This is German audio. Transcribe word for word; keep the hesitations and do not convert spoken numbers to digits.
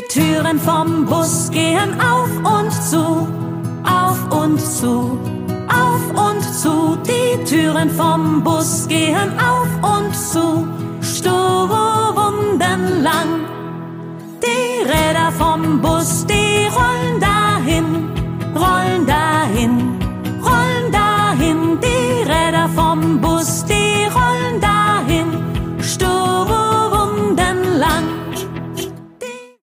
Die Türen vom Bus gehen auf und zu, auf und zu, auf und zu. Die Türen vom Bus gehen auf und zu, stundenlang. Die Räder vom Bus, die rollen dahin,